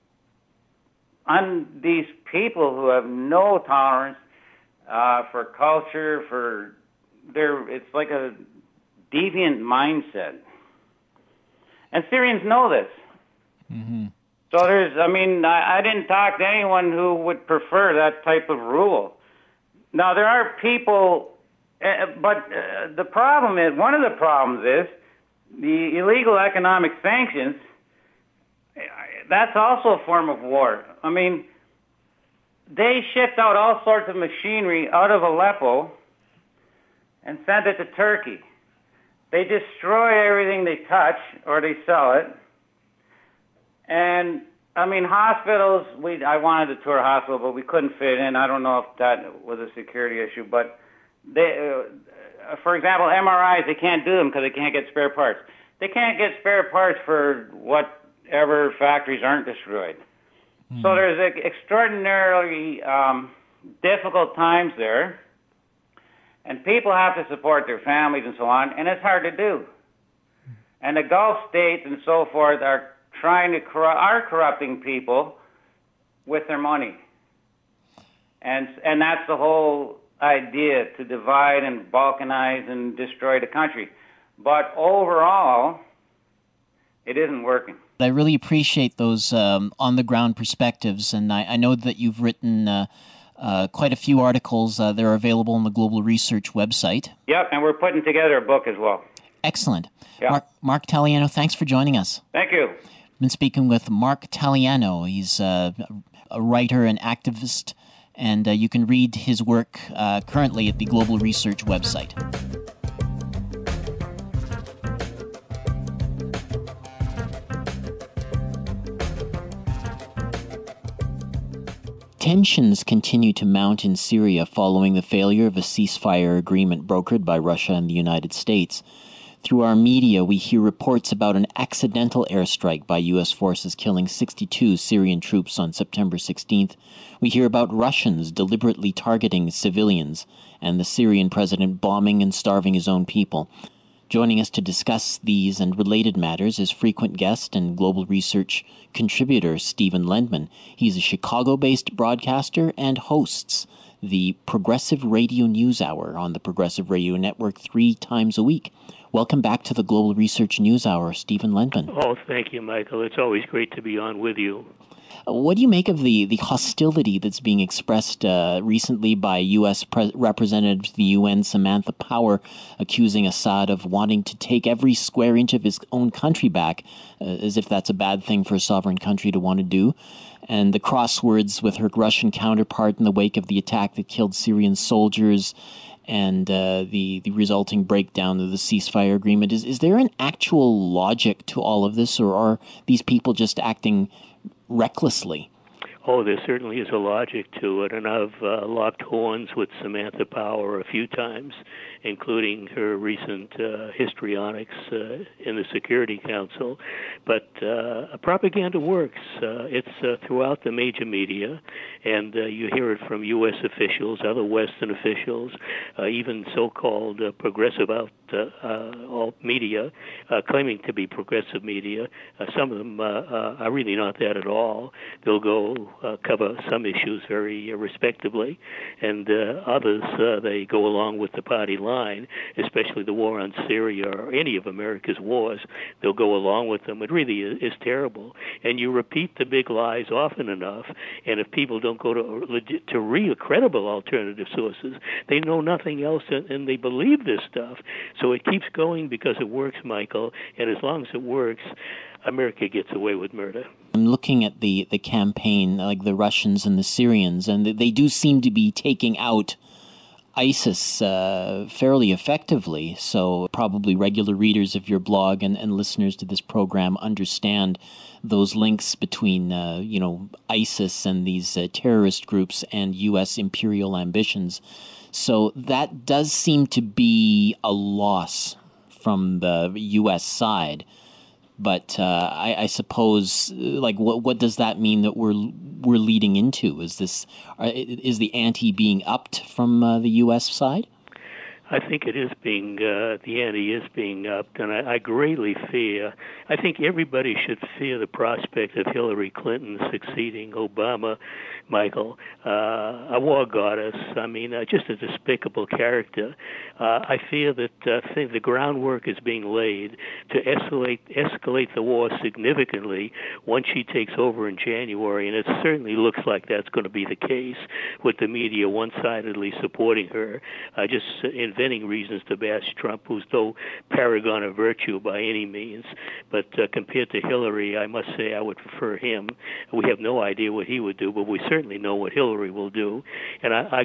people who have no tolerance for culture, it's like a deviant mindset. And Syrians know this. Mm-hmm. So I didn't talk to anyone who would prefer that type of rule. Now, there are people, but the problem is, one of the problems is the illegal economic sanctions. That's also a form of war. I mean, they shipped out all sorts of machinery out of Aleppo and sent it to Turkey. They destroy everything they touch, or they sell it. And, I mean, hospitals, I wanted to tour a hospital, but we couldn't fit in. I don't know if that was a security issue. But, for example, MRIs, they can't do them because they can't get spare parts. They can't get spare parts for what whatever factories aren't destroyed. So there's extraordinarily difficult times there, and people have to support their families and so on, and it's hard to do. And the Gulf states and so forth are trying to corrupting people with their money, and that's the whole idea, to divide and balkanize and destroy the country. But overall, it isn't working. I really appreciate those on-the-ground perspectives, and I know that you've written quite a few articles. They're available on the Global Research website. Yep, and we're putting together a book as well. Excellent. Yeah. Mark Taliano, thanks for joining us. Thank you. I've been speaking with Mark Taliano. He's a writer and activist, and you can read his work currently at the Global Research website. Tensions continue to mount in Syria following the failure of a ceasefire agreement brokered by Russia and the United States. Through our media, we hear reports about an accidental airstrike by U.S. forces killing 62 Syrian troops on September 16th. We hear about Russians deliberately targeting civilians and the Syrian president bombing and starving his own people. Joining us to discuss these and related matters is frequent guest and Global Research contributor Stephen Lendman. He's a Chicago-based broadcaster and hosts the Progressive Radio News Hour on the Progressive Radio Network 3 times a week. Welcome back to the Global Research News Hour, Stephen Lendman. Oh, thank you, Michael. It's always great to be on with you. What do you make of the hostility that's being expressed recently by U.S. Representative to the UN, Samantha Power, accusing Assad of wanting to take every square inch of his own country back, as if that's a bad thing for a sovereign country to want to do, and the crosswords with her Russian counterpart in the wake of the attack that killed Syrian soldiers, and the resulting breakdown of the ceasefire agreement? Is there an actual logic to all of this, or are these people just acting recklessly? Oh, there certainly is a logic to it, and I've locked horns with Samantha Power a few times, including her recent histrionics in the Security Council. But propaganda works. It's throughout the major media, and you hear it from U.S. officials, other Western officials, even so-called progressive alt media, claiming to be progressive media. Some of them are really not that at all. They'll go cover some issues very respectably, and others, they go along with the party line, especially the war on Syria or any of America's wars. They'll go along with them. It really is terrible. And you repeat the big lies often enough, and if people don't go to real credible alternative sources, they know nothing else, and they believe this stuff. So it keeps going because it works, Michael, and as long as it works, America gets away with murder. I'm looking at the campaign, like the Russians and the Syrians, and they do seem to be taking out ISIS fairly effectively. So probably regular readers of your blog and listeners to this program understand those links between ISIS and these terrorist groups and U.S. imperial ambitions. So that does seem to be a loss from the U.S. side. But I suppose, what does that mean that we're leading into? Is the ante being upped from the U.S. side? I think it is being, the ante is being upped, and I greatly fear, I think everybody should fear the prospect of Hillary Clinton succeeding Obama, Michael. A war goddess, just a despicable character. I fear that the groundwork is being laid to escalate the war significantly once she takes over in January, and it certainly looks like that's going to be the case, with the media one-sidedly supporting her, just inventing reasons to bash Trump, who's no paragon of virtue by any means. But compared to Hillary, I must say I would prefer him. We have no idea what he would do, but we certainly know what Hillary will do. And I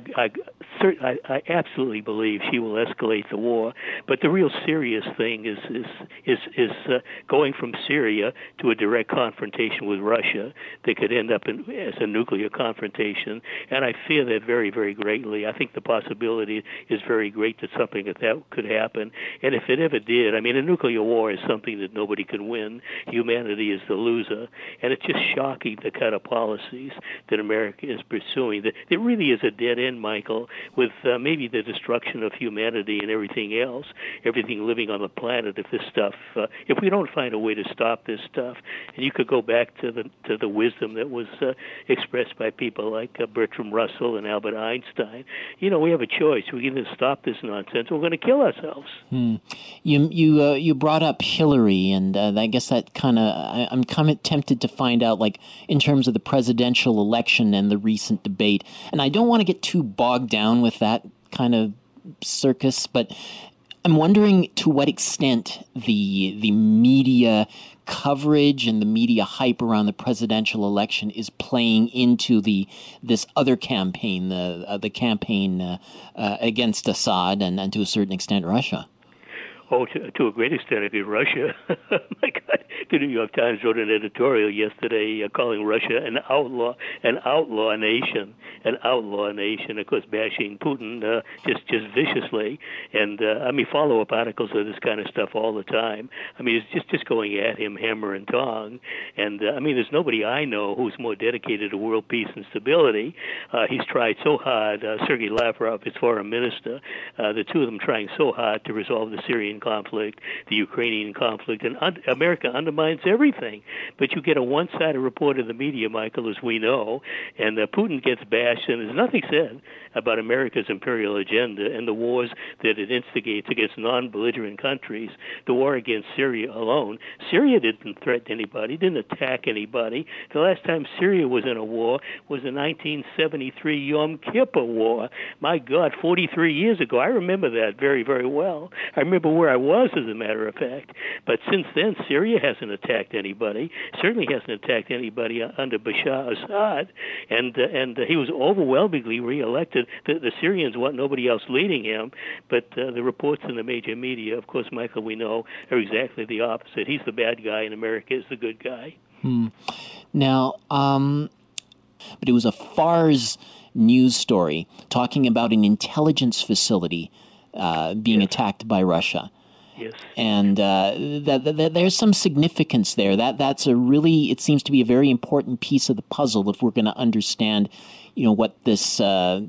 absolutely believe she will escalate the war. But the real serious thing is going from Syria to a direct confrontation with Russia that could end up as a nuclear confrontation. And I fear that very, very greatly. I think the possibility is very great that something like that could happen. And if it ever did, I mean, a nuclear war is something that nobody can win. Humanity is the loser. And it's just shocking the kind of policies that America is pursuing. There really is a dead end, Michael, with maybe the destruction of humanity and everything else, everything living on the planet. If this stuff, if we don't find a way to stop this stuff, and you could go back to the wisdom that was expressed by people like Bertrand Russell and Albert Einstein. You know, we have a choice. We can either stop this nonsense, or we're going to kill ourselves. You brought up Hillary, and I guess that I'm kind of tempted to find out, like, in terms of the presidential election and the recent debate. And I don't want to get too bogged down with that kind of circus, but I'm wondering to what extent the media coverage and the media hype around the presidential election is playing into this other campaign, the campaign against Assad and to a certain extent Russia. Oh, to a great extent, against Russia. My God, the New York Times wrote an editorial yesterday calling Russia an outlaw nation, of course, bashing Putin just viciously. And I mean, follow-up articles of this kind of stuff all the time. I mean, it's just going at him hammer and tong. And I mean, there's nobody I know who's more dedicated to world peace and stability. He's tried so hard. Sergei Lavrov, his foreign minister, the two of them trying so hard to resolve the Syrian conflict, the Ukrainian conflict, and America undermines everything. But you get a one-sided report in the media, Michael, as we know, and Putin gets bashed, and there's nothing said about America's imperial agenda and the wars that it instigates against non-belligerent countries, the war against Syria alone. Syria didn't threaten anybody, didn't attack anybody. The last time Syria was in a war was the 1973 Yom Kippur War. My God, 43 years ago. I remember that very, very well. I remember where I was, as a matter of fact. But since then, Syria hasn't attacked anybody, certainly hasn't attacked anybody under Bashar Assad, and he was overwhelmingly reelected. The Syrians want nobody else leading him, but the reports in the major media, of course, Michael, we know, are exactly the opposite. He's the bad guy, and America is the good guy. Now, but it was a FARS news story talking about an intelligence facility being attacked by Russia. Yes. And there's some significance there. That's it seems to be a very important piece of the puzzle if we're going to understand, what this, the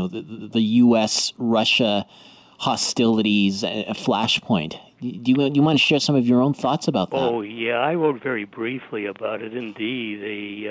U.S.-Russia hostilities, flashpoint. Do you want to share some of your own thoughts about that? Oh, yeah, I wrote very briefly about it. Indeed,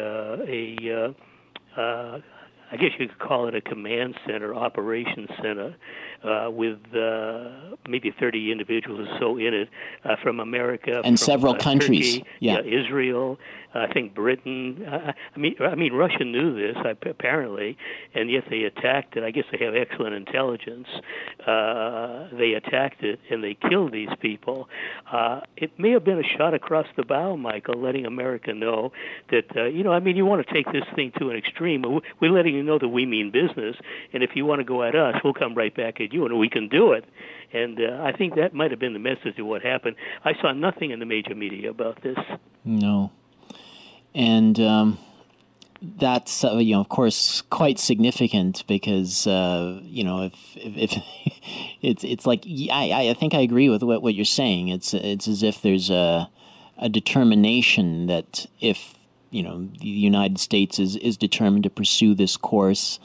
I guess you could call it a command center, operations center, with maybe 30 individuals or so in it from America and from several countries, Turkey, Israel, I think Britain. I mean, Russia knew this apparently, and yet they attacked it. I guess they have excellent intelligence. They attacked it and they killed these people. It may have been a shot across the bow, Michael, letting America know that you want to take this thing to an extreme. We're letting you know that we mean business, and if you want to go at us, we'll come right back at you, and we can do it. And I think that might have been the message of what happened. I saw nothing in the major media about this. No. And that's, of course, quite significant because, if it's like, I think I agree with what you're saying. It's as if there's a determination that if, the United States is determined to pursue this course,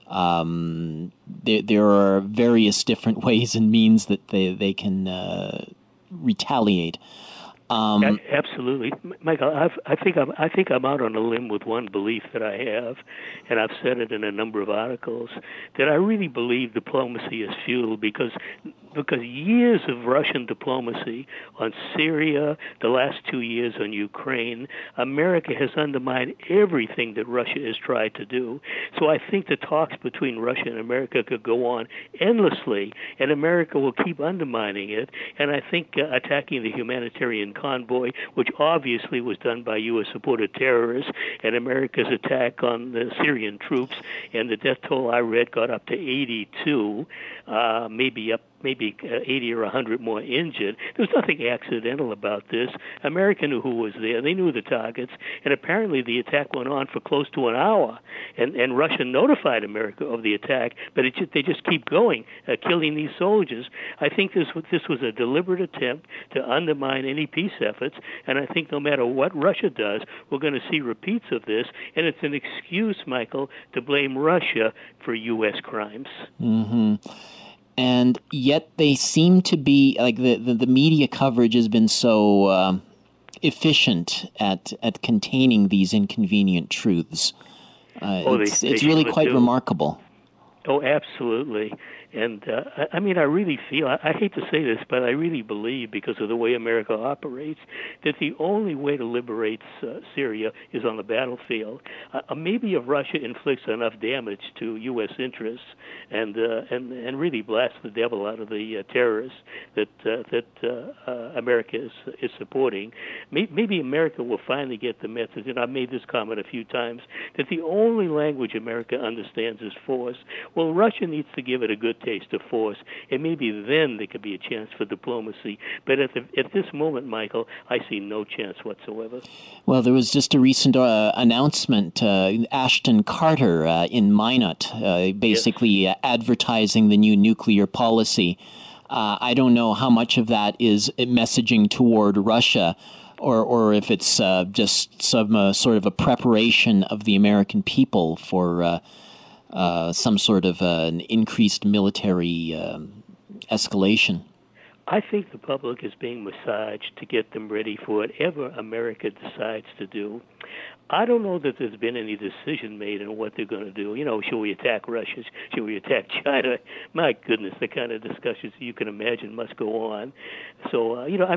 there are various different ways and means that they can retaliate. Absolutely, Michael. I think I'm out on a limb with one belief that I have, and I've said it in a number of articles, that I really believe diplomacy is futile because years of Russian diplomacy on Syria, the last 2 years on Ukraine, America has undermined everything that Russia has tried to do. So I think the talks between Russia and America could go on endlessly, and America will keep undermining it. And I think attacking the humanitarian convoy, which obviously was done by U.S.-supported terrorists, and America's attack on the Syrian troops, and the death toll I read got up to 82, maybe up maybe 80 or 100 more injured. There was nothing accidental about this. America knew who was there. They knew the targets, and apparently the attack went on for close to an hour. And Russia notified America of the attack, but they just keep going, killing these soldiers. I think this was a deliberate attempt to undermine any peace efforts, and I think no matter what Russia does, we're going to see repeats of this, and it's an excuse, Michael, to blame Russia for U.S. crimes. Mm-hmm. And yet they seem to be, like, the media coverage has been so efficient at containing these inconvenient truths. It's really quite remarkable. Oh, absolutely. And I really feel, I hate to say this, but I really believe, because of the way America operates, that the only way to liberate Syria is on the battlefield. Maybe if Russia inflicts enough damage to U.S. interests and really blasts the devil out of the terrorists that America is supporting, maybe America will finally get the message, and I've made this comment a few times, that the only language America understands is force. Well, Russia needs to give it a good taste of force, and maybe then there could be a chance for diplomacy. But at this moment, Michael, I see no chance whatsoever. Well, there was just a recent announcement, Ashton Carter in Minot, basically advertising the new nuclear policy. I don't know how much of that is messaging toward Russia, or if it's just some sort of a preparation of the American people for some sort of an increased military escalation. I think the public is being massaged to get them ready for whatever America decides to do. I don't know that there's been any decision made on what they're going to do. Should we attack Russia? Should we attack China? My goodness, the kind of discussions you can imagine must go on. So,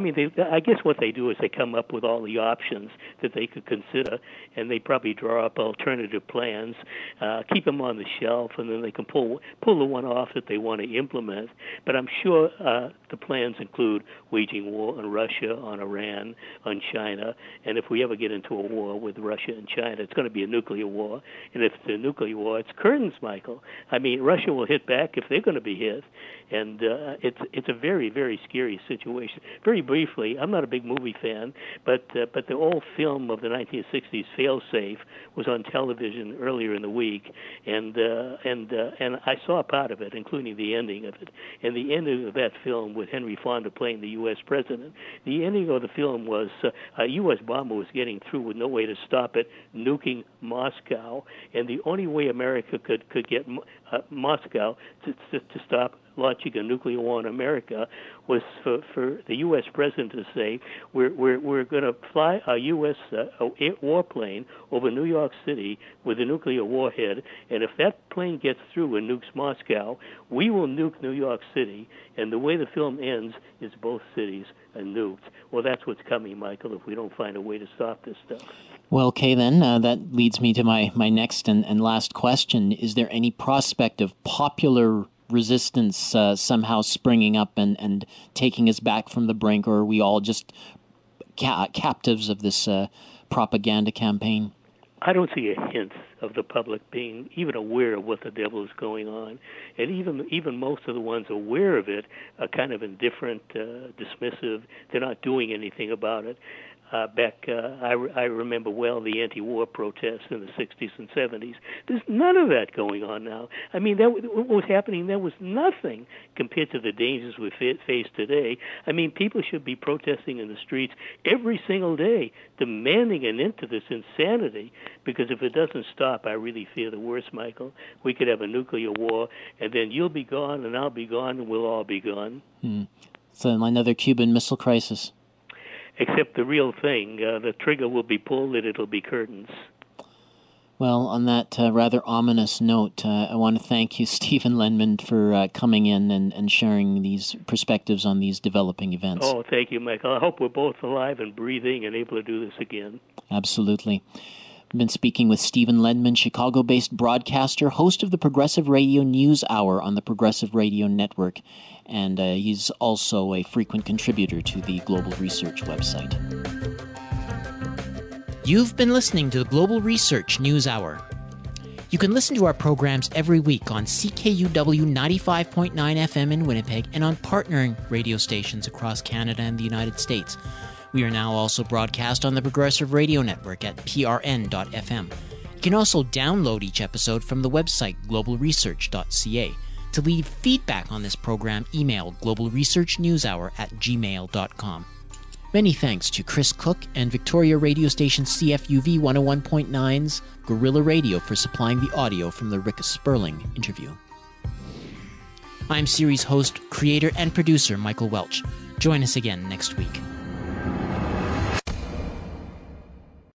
I guess what they do is they come up with all the options that they could consider, and they probably draw up alternative plans, keep them on the shelf, and then they can pull the one off that they want to implement. But I'm sure the plans include waging war on Russia, on Iran, on China, and if we ever get into a war with Russia and China, it's going to be a nuclear war. And if it's a nuclear war, it's curtains, Michael. Russia will hit back if they're going to be hit. And it's a very, very scary situation. Very briefly, I'm not a big movie fan, but the old film of the 1960s, Failsafe, was on television earlier in the week, and I saw part of it, including the ending of it. And the ending of that film, with Henry Fonda playing the U.S. president, the ending of the film was a U.S. bomber was getting through with no way to stop it, nuking Moscow, and the only way America could get Moscow to stop launching a nuclear war in America was for the U.S. president to say, we're going to fly a U.S. warplane over New York City with a nuclear warhead, and if that plane gets through and nukes Moscow, we will nuke New York City, and the way the film ends is both cities are nuked. Well, that's what's coming, Michael, if we don't find a way to stop this stuff. Well, okay, then, that leads me to my next and last question. Is there any prospect of popular resistance somehow springing up and taking us back from the brink, or are we all just captives of this propaganda campaign? I don't see a hint of the public being even aware of what the devil is going on. And even most of the ones aware of it are kind of indifferent, dismissive. They're not doing anything about it. I remember well the anti-war protests in the 60s and 70s. There's none of that going on now. What was happening there was nothing compared to the dangers we face today. People should be protesting in the streets every single day, demanding an end to this insanity, because if it doesn't stop, I really fear the worst, Michael. We could have a nuclear war, and then you'll be gone, and I'll be gone, and we'll all be gone. So another Cuban Missile Crisis. Except the real thing, the trigger will be pulled and it'll be curtains. Well, on that rather ominous note, I want to thank you, Stephen Lenman, for coming in and sharing these perspectives on these developing events. Oh, thank you, Michael. I hope we're both alive and breathing and able to do this again. Absolutely. I've been speaking with Stephen Lenman, Chicago-based broadcaster, host of the Progressive Radio News Hour on the Progressive Radio Network, and he's also a frequent contributor to the Global Research website. You've been listening to the Global Research News Hour. You can listen to our programs every week on CKUW 95.9 FM in Winnipeg and on partnering radio stations across Canada and the United States. We are now also broadcast on the Progressive Radio Network at prn.fm. You can also download each episode from the website globalresearch.ca. To leave feedback on this program, email globalresearchnewshour@gmail.com. Many thanks to Chris Cook and Victoria radio station CFUV 101.9's Guerrilla Radio for supplying the audio from the Rick Sperling interview. I'm series host, creator, and producer Michael Welch. Join us again next week.